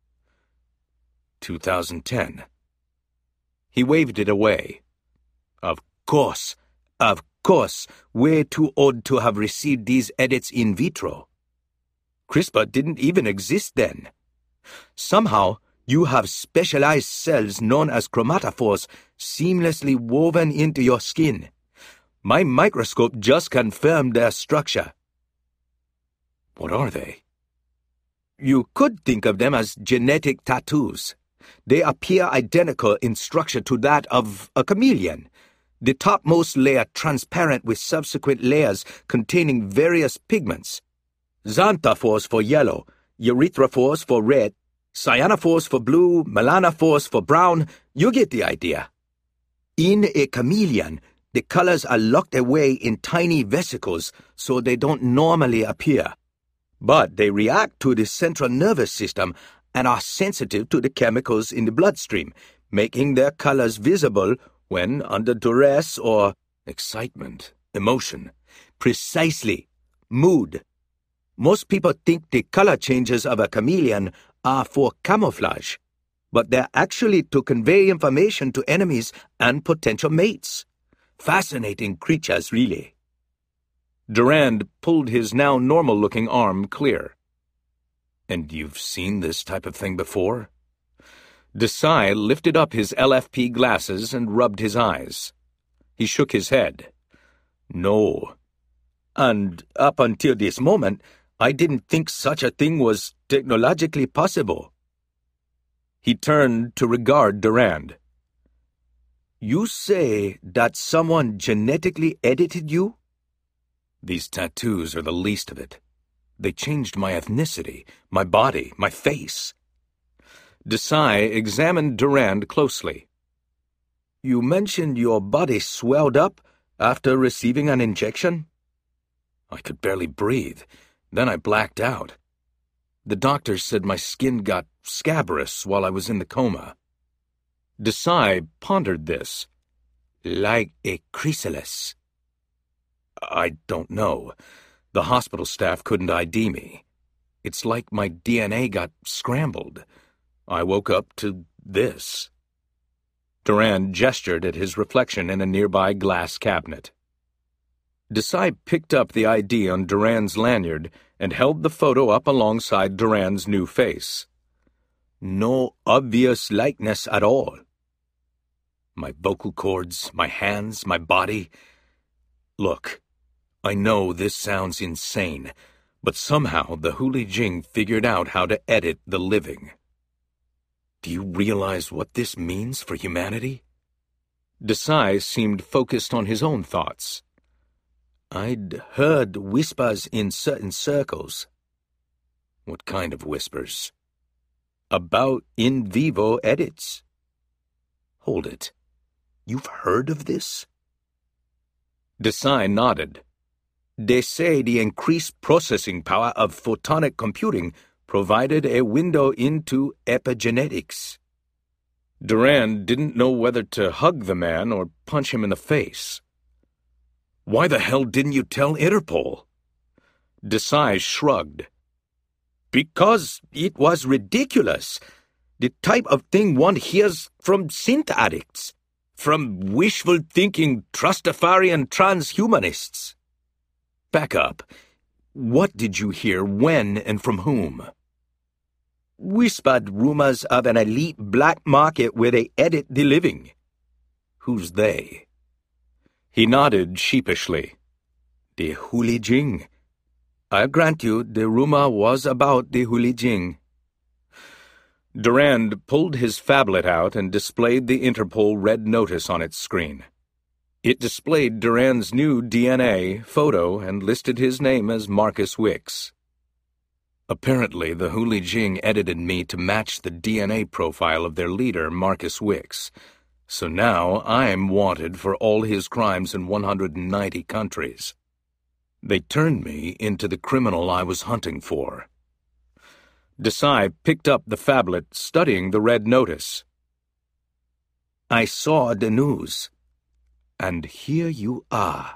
2010. He waved it away. Of course. Way too old to have received these edits in vitro. CRISPR didn't even exist then. Somehow, you have specialized cells known as chromatophores seamlessly woven into your skin. My microscope just confirmed their structure. What are they? You could think of them as genetic tattoos. They appear identical in structure to that of a chameleon. The topmost layer transparent with subsequent layers containing various pigments. Xanthophores for yellow, erythrophores for red, cyanophores for blue, melanophores for brown. You get the idea. In a chameleon, the colors are locked away in tiny vesicles so they don't normally appear. But they react to the central nervous system and are sensitive to the chemicals in the bloodstream, making their colors visible when under duress or excitement, emotion. Precisely. Mood. Most people think the color changes of a chameleon are for camouflage, but they're actually to convey information to enemies and potential mates. Fascinating creatures, really. Durand pulled his now normal-looking arm clear. And you've seen this type of thing before? Desai lifted up his LFP glasses and rubbed his eyes. He shook his head. No. And up until this moment, I didn't think such a thing was technologically possible. He turned to regard Durand. You say that someone genetically edited you? These tattoos are the least of it. They changed my ethnicity, my body, my face. Desai examined Durand closely. You mentioned your body swelled up after receiving an injection? I could barely breathe. Then I blacked out. The doctors said my skin got scabrous while I was in the coma. Desai pondered this. Like a chrysalis. I don't know. The hospital staff couldn't ID me. It's like my DNA got scrambled. I woke up to this. Durand gestured at his reflection in a nearby glass cabinet. Desai picked up the ID on Durand's lanyard and held the photo up alongside Durand's new face. No obvious likeness at all. My vocal cords, my hands, my body. Look, I know this sounds insane, but somehow the Huli Jing figured out how to edit the living. Do you realize what this means for humanity? Desai seemed focused on his own thoughts. I'd heard whispers in certain circles. What kind of whispers? About in vivo edits. Hold it. You've heard of this? Desai nodded. They say the increased processing power of photonic computing provided a window into epigenetics. Durand didn't know whether to hug the man or punch him in the face. Why the hell didn't you tell Interpol? Desai shrugged. Because it was ridiculous. The type of thing one hears from synth addicts, from wishful-thinking Trustafarian transhumanists. Back up. What did you hear, when, and from whom? Whispered rumors of an elite black market where they edit the living. Who's they? He nodded sheepishly. The Huli Jing. I grant you, the rumor was about the Huli Jing. Durand pulled his phablet out and displayed the Interpol red notice on its screen. It displayed Durand's new DNA, photo, and listed his name as Marcus Wicks. Apparently, the Huli Jing edited me to match the DNA profile of their leader, Marcus Wicks. So now I'm wanted for all his crimes in 190 countries. They turned me into the criminal I was hunting for. Desai picked up the phablet, studying the red notice. I saw the news, and here you are.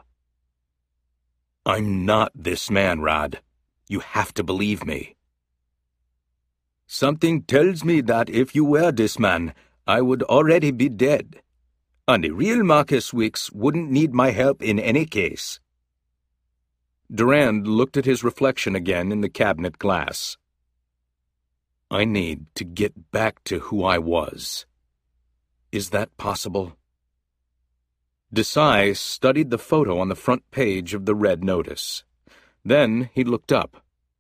I'm not this man, Rad. You have to believe me. Something tells me that if you were this man, I would already be dead. And the real Marcus Wicks wouldn't need my help in any case. Durand looked at his reflection again in the cabinet glass. I need to get back to who I was. Is that possible? Desai studied the photo on the front page of the red notice. Then he looked up.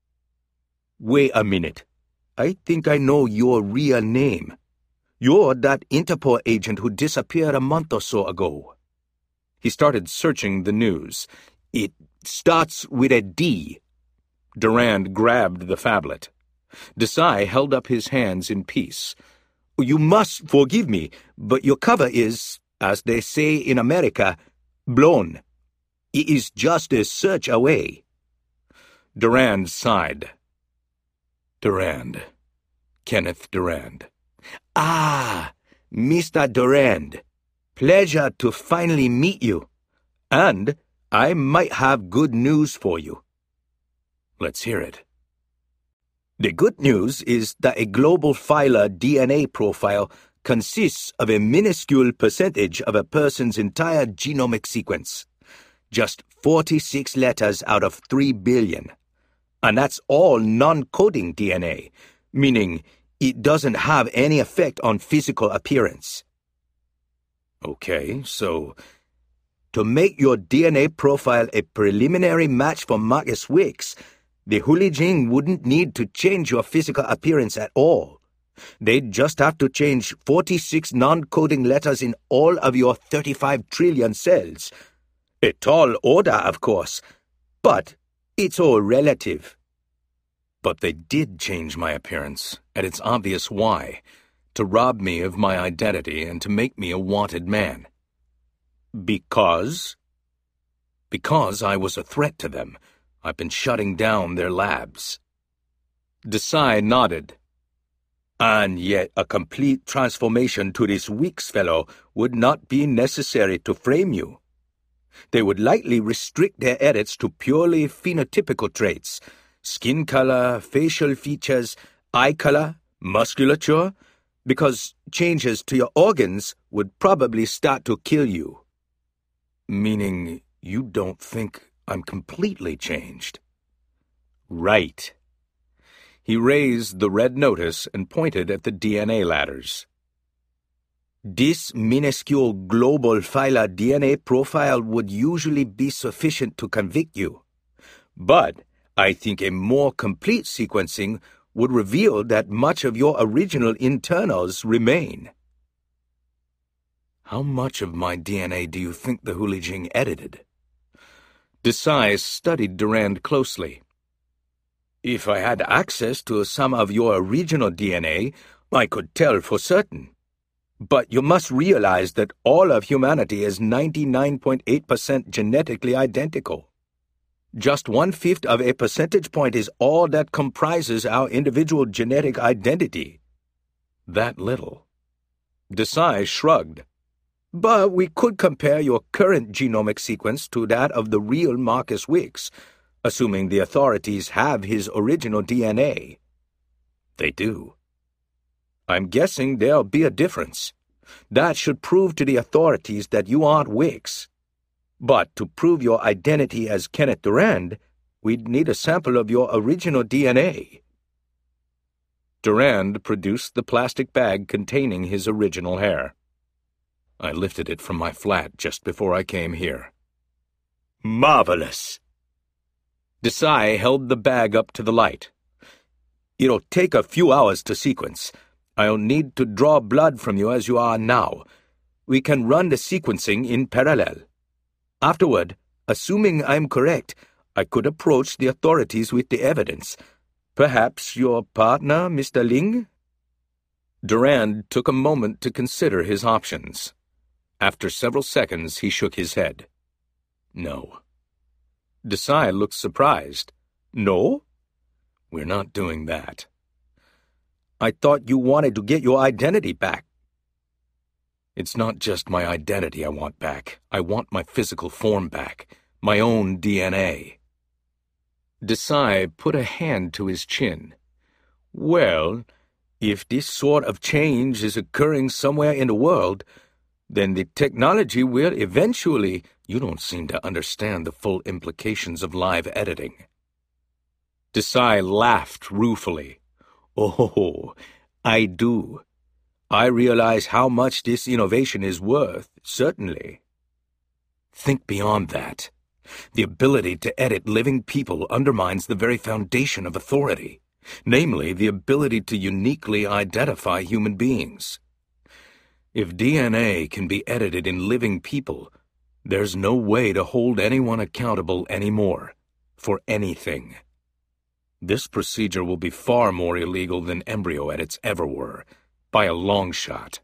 Wait a minute. I think I know your real name. You're that Interpol agent who disappeared a month or so ago. He started searching the news. It starts with a D. Durand grabbed the phablet. Desai held up his hands in peace. You must forgive me, but your cover is, as they say in America, blown. It is just a search away. Durand sighed. Durand. Kenneth Durand. Ah, Mr. Durand. Pleasure to finally meet you. And I might have good news for you. Let's hear it. The good news is that a global filer DNA profile consists of a minuscule percentage of a person's entire genomic sequence. Just 46 letters out of 3 billion. And that's all non-coding DNA, meaning it doesn't have any effect on physical appearance. Okay, so to make your DNA profile a preliminary match for Marcus Wicks, the Huli Jing wouldn't need to change your physical appearance at all. They'd just have to change 46 non-coding letters in all of your 35 trillion cells. A tall order, of course, but it's all relative. But they did change my appearance, and it's obvious why. To rob me of my identity and to make me a wanted man. Because? Because I was a threat to them. I've been shutting down their labs. Desai nodded. And yet a complete transformation to this Wicks fellow would not be necessary to frame you. They would likely restrict their edits to purely phenotypical traits, skin color, facial features, eye color, musculature, because changes to your organs would probably start to kill you. Meaning you don't think I'm completely changed? Right. He raised the red notice and pointed at the DNA ladders. This minuscule global filer DNA profile would usually be sufficient to convict you. But I think a more complete sequencing would reveal that much of your original internals remain. How much of my DNA do you think the Huli Jing edited? Desai studied Durand closely. If I had access to some of your original DNA, I could tell for certain. But you must realize that all of humanity is 99.8% genetically identical. Just 1/5 of a percentage point is all that comprises our individual genetic identity. That little? Desai shrugged. But we could compare your current genomic sequence to that of the real Marcus Wicks, assuming the authorities have his original DNA. They do. I'm guessing there'll be a difference. That should prove to the authorities that you aren't Wicks. But to prove your identity as Kenneth Durand, we'd need a sample of your original DNA. Durand produced the plastic bag containing his original hair. I lifted it from my flat just before I came here. Marvelous! Desai held the bag up to the light. It'll take a few hours to sequence. I'll need to draw blood from you as you are now. We can run the sequencing in parallel. Afterward, assuming I'm correct, I could approach the authorities with the evidence. Perhaps your partner, Mr. Ling? Durand took a moment to consider his options. After several seconds, he shook his head. No. Desai looked surprised. No? We're not doing that. I thought you wanted to get your identity back. It's not just my identity I want back. I want my physical form back, my own DNA. Desai put a hand to his chin. Well, if this sort of change is occurring somewhere in the world, then the technology will eventually... You don't seem to understand the full implications of live editing. Desai laughed ruefully. Oh, I do. I realize how much this innovation is worth, certainly. Think beyond that. The ability to edit living people undermines the very foundation of authority, namely the ability to uniquely identify human beings. If DNA can be edited in living people, there's no way to hold anyone accountable anymore, for anything. This procedure will be far more illegal than embryo edits ever were, by a long shot.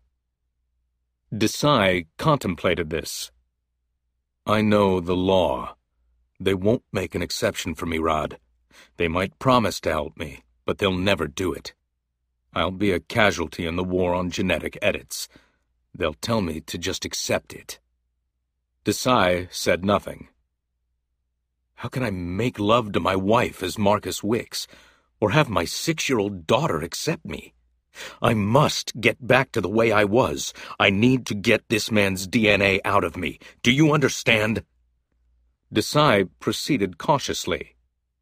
Desai contemplated this. I know the law. They won't make an exception for me, Rod. They might promise to help me, but they'll never do it. I'll be a casualty in the war on genetic edits. They'll tell me to just accept it. Desai said nothing. How can I make love to my wife as Marcus Wicks, or have my 6-year-old daughter accept me? I must get back to the way I was. I need to get this man's DNA out of me. Do you understand? Desai proceeded cautiously.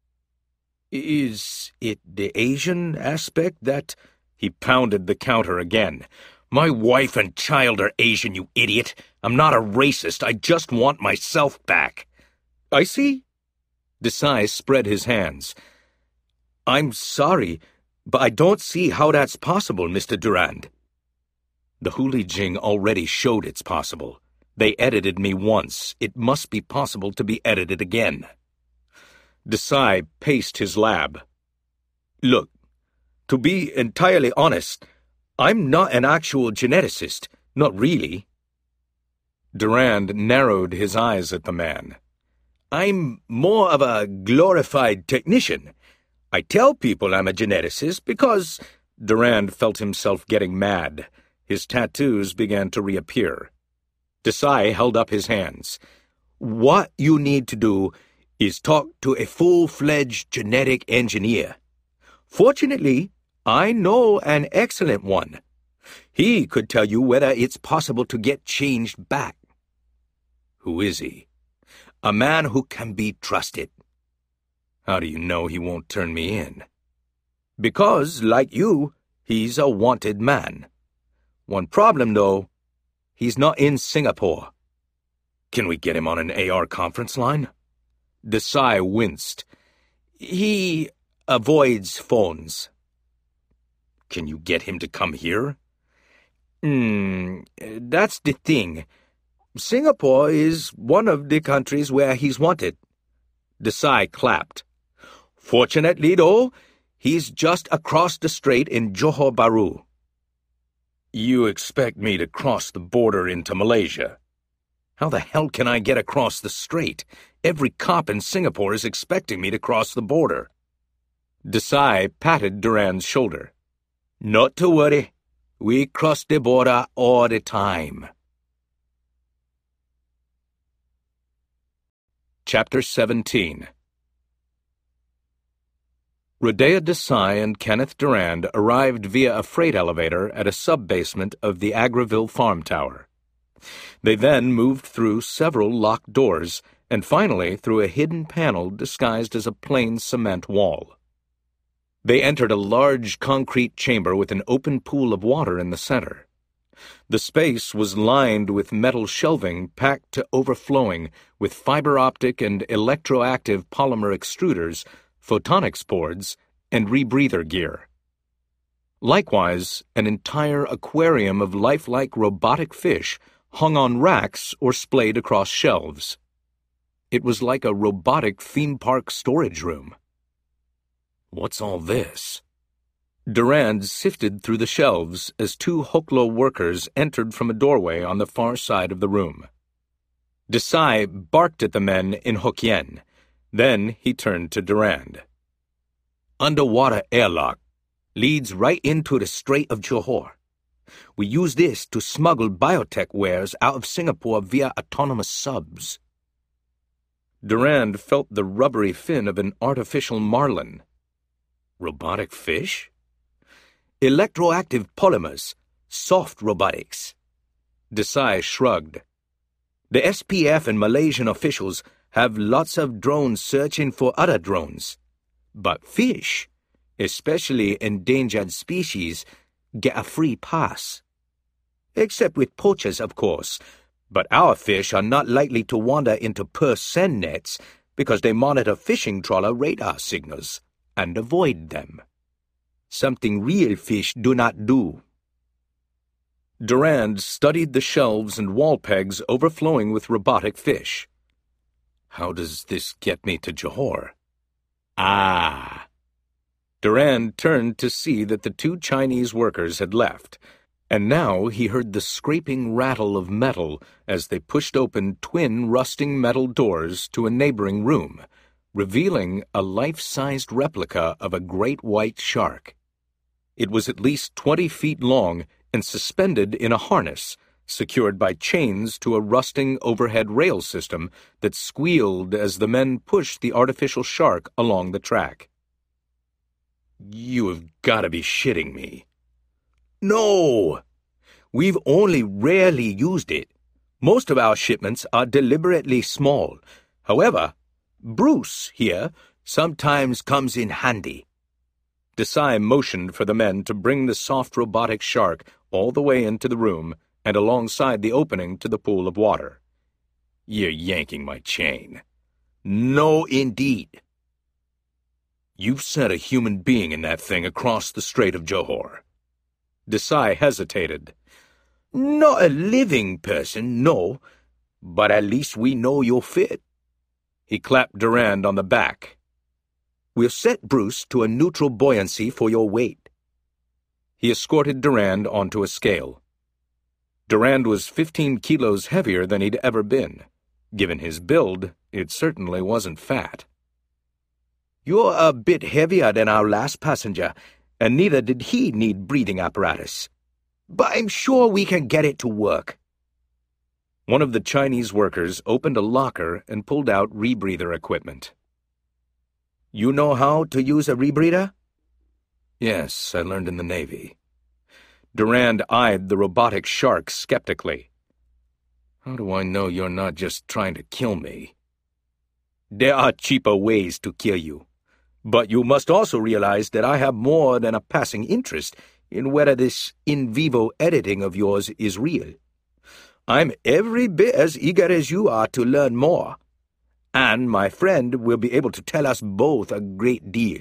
Is it the Asian aspect that... He pounded the counter again. My wife and child are Asian, you idiot. I'm not a racist. I just want myself back. I see. Desai spread his hands. I'm sorry, but I don't see how that's possible, Mr. Durand. The Huli Jing already showed it's possible. They edited me once. It must be possible to be edited again. Desai paced his lab. Look, to be entirely honest, I'm not an actual geneticist, not really. Durand narrowed his eyes at the man. I'm more of a glorified technician. I tell people I'm a geneticist because... Durand felt himself getting mad. His tattoos began to reappear. Desai held up his hands. What you need to do is talk to a full-fledged genetic engineer. Fortunately, I know an excellent one. He could tell you whether it's possible to get changed back. Who is he? A man who can be trusted. How do you know he won't turn me in? Because, like you, he's a wanted man. One problem, though, he's not in Singapore. Can we get him on an AR conference line? Desai winced. He avoids phones. Can you get him to come here? That's the thing. Singapore is one of the countries where he's wanted. Desai clapped. Fortunately, though, he's just across the strait in Johor Bahru. You expect me to cross the border into Malaysia? How the hell can I get across the strait? Every cop in Singapore is expecting me to cross the border. Desai patted Durand's shoulder. Not to worry. We cross the border all the time. Chapter 17. Rodea Desai and Kenneth Durand arrived via a freight elevator at a sub-basement of the Agreville farm tower. They then moved through several locked doors and finally through a hidden panel disguised as a plain cement wall. They entered a large concrete chamber with an open pool of water in the center. The space was lined with metal shelving packed to overflowing with fiber optic and electroactive polymer extruders, photonics boards, and rebreather gear. Likewise, an entire aquarium of lifelike robotic fish hung on racks or splayed across shelves. It was like a robotic theme park storage room. What's all this? Durand sifted through the shelves as two Hoklo workers entered from a doorway on the far side of the room. Desai barked at the men in Hokkien. Then he turned to Durand. Underwater airlock leads right into the Strait of Johor. We use this to smuggle biotech wares out of Singapore via autonomous subs. Durand felt the rubbery fin of an artificial marlin. Robotic fish? Electroactive polymers, soft robotics. Desai shrugged. The SPF and Malaysian officials have lots of drones searching for other drones. But fish, especially endangered species, get a free pass. Except with poachers, of course. But our fish are not likely to wander into purse seine nets because they monitor fishing trawler radar signals and avoid them. Something real fish do not do. Durand studied the shelves and wall pegs overflowing with robotic fish. How does this get me to Johor? Ah! Durand turned to see that the two Chinese workers had left, and now he heard the scraping rattle of metal as they pushed open twin rusting metal doors to a neighboring room, revealing a life-sized replica of a great white shark. It was at least 20 feet long and suspended in a harness, secured by chains to a rusting overhead rail system that squealed as the men pushed the artificial shark along the track. You have got to be shitting me. No! We've only rarely used it. Most of our shipments are deliberately small. However, Bruce here sometimes comes in handy. Desai motioned for the men to bring the soft robotic shark all the way into the room and alongside the opening to the pool of water. You're yanking my chain. No, indeed. You've sent a human being in that thing across the Strait of Johor. Desai hesitated. Not a living person, no, but at least we know you're fit. He clapped Durand on the back. We'll set Bruce to a neutral buoyancy for your weight. He escorted Durand onto a scale. Durand was 15 kilos heavier than he'd ever been. Given his build, it certainly wasn't fat. You're a bit heavier than our last passenger, and neither did he need breathing apparatus. But I'm sure we can get it to work. One of the Chinese workers opened a locker and pulled out rebreather equipment. You know how to use a rebreather? Yes, I learned in the Navy. Durand eyed the robotic shark skeptically. How do I know you're not just trying to kill me? There are cheaper ways to kill you. But you must also realize that I have more than a passing interest in whether this in vivo editing of yours is real. I'm every bit as eager as you are to learn more. And my friend will be able to tell us both a great deal.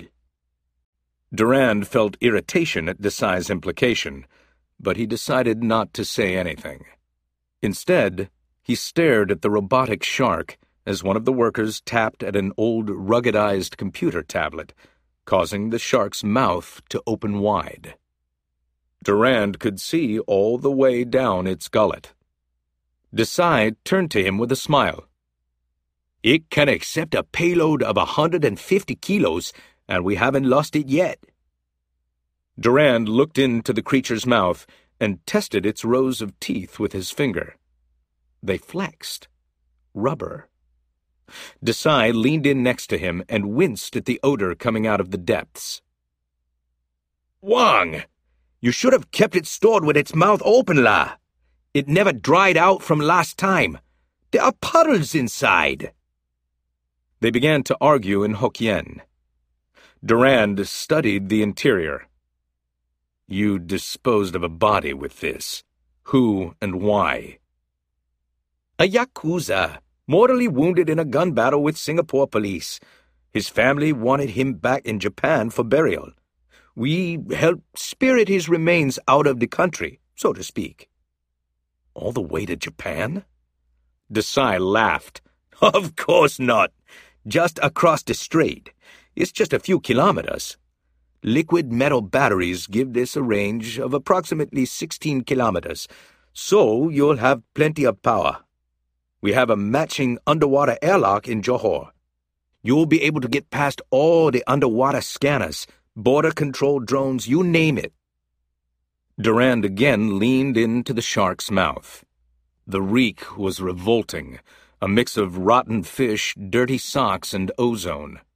Durand felt irritation at Desai's implication, but he decided not to say anything. Instead, he stared at the robotic shark as one of the workers tapped at an old ruggedized computer tablet, causing the shark's mouth to open wide. Durand could see all the way down its gullet. Desai turned to him with a smile. It can accept a payload of 150 kilos, and we haven't lost it yet. Durand looked into the creature's mouth and tested its rows of teeth with his finger. They flexed. Rubber. Desai leaned in next to him and winced at the odor coming out of the depths. Wang, you should have kept it stored with its mouth open, La. It never dried out from last time. There are puddles inside. They began to argue in Hokkien. Durand studied the interior. You disposed of a body with this. Who and why? A Yakuza, mortally wounded in a gun battle with Singapore police. His family wanted him back in Japan for burial. We helped spirit his remains out of the country, so to speak. All the way to Japan? Desai laughed. Of course not. Just across the strait. It's just a few kilometers. Liquid metal batteries give this a range of approximately 16 kilometers, so you'll have plenty of power. We have a matching underwater airlock in Johor. You'll be able to get past all the underwater scanners, border control drones, you name it. Durand again leaned into the shark's mouth. The reek was revolting, a mix of rotten fish, dirty socks, and ozone.